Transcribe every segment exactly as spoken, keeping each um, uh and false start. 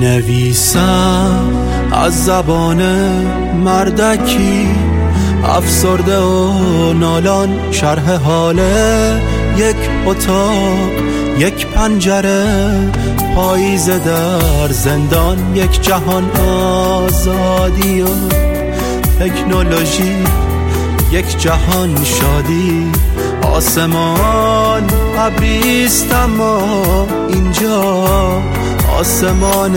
نویسم از زبان مردکی، افسرده و نالان شرح حال یک اتاق، یک پنجره، پاییزه در زندان، یک جهان آزادی و تکنولوژی، یک جهان شادی. آسمان ابریست اما اینجا آسمان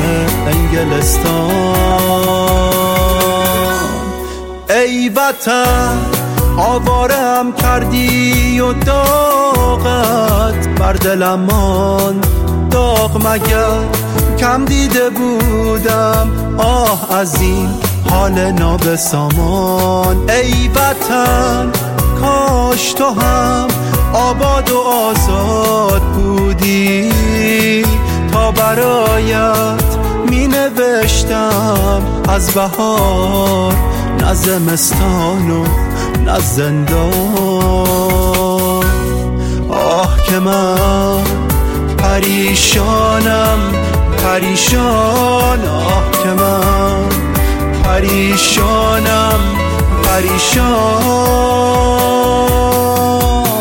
انگلستان. ای وطن آوارم کردی و داغت بر دلم ماند، داغ مگر کم دیده بودم آه از این حال نابسامان. ای وطن کاش تو هم آباد و آزاد بودی، تا برایت می نوشتم از بهار، نه زمستان و نه زندان. آه که من پریشانم پریشان، آه که من پریشانم پریشان.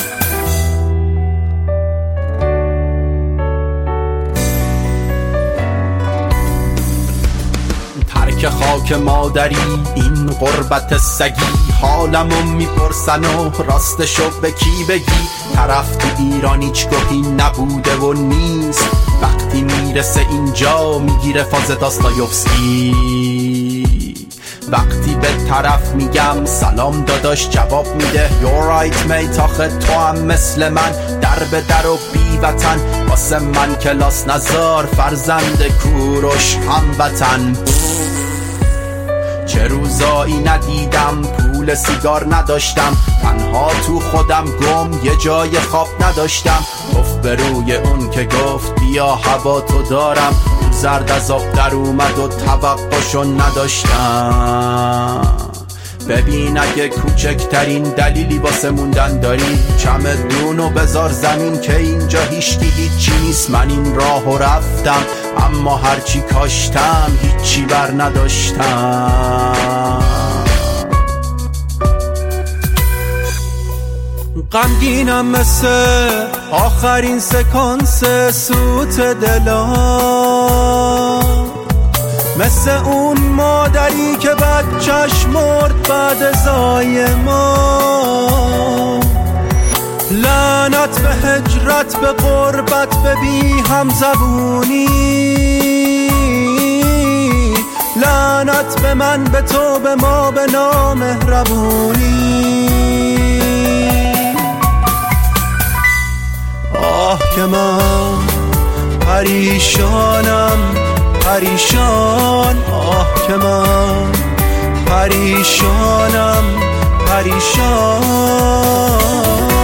ترک خاک مادری این غربت سگی، حالمو میپرسن و راستشو به کی بگی؟ طرف تو ایران هیچ گاهی نبوده و نیست، وقتی میرسه اینجا میگیره فاز داستایوفسکی. وقتی به طرف میگم سلام داداش جواب میده You're right mate، آخه تو هم مثل من در به در و بی وطن، واسه من کلاس نزار فرزند کوروش هموطن. چه روزایی ندیدم پول سیگار نداشتم، تنها تو خودم گم یه جای خواب نداشتم. گفت به روی اون که گفت بیا هوا تو دارم، زرد از آب در اومد و توقعشو نداشتم. ببین اگه کوچکترین دلیلی واسه موندن داری، چمدونو بذار زمین که اینجا هیچکی هیچی نیست. من این راهو رفتم اما هرچی کاشتم هیچی بر نداشتم. غمگینم مثل آخرین سکانس سوت دلم، مثل اون مادری که بچهش مرد بعد ازای ما. لعنت به هجرت، به غربت، به بی هم زبونی، لعنت به من، به تو، به ما، به نامهربونی. آه که من پریشانم پریشان، آه که من پریشانم پریشان.